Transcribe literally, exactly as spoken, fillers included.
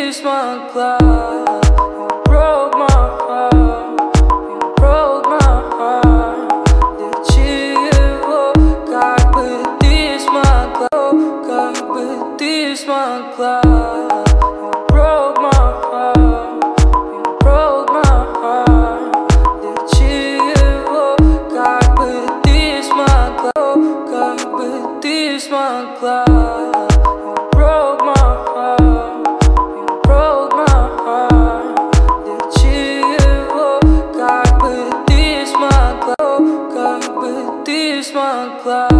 ты смогла. You broke my heart, you broke my heart. Для чего? Как бы ты смогла, как бы ты смогла. You broke my heart, you broke my heart. Для чего? Как бы ты смогла, как бы ты смогла. Смогла.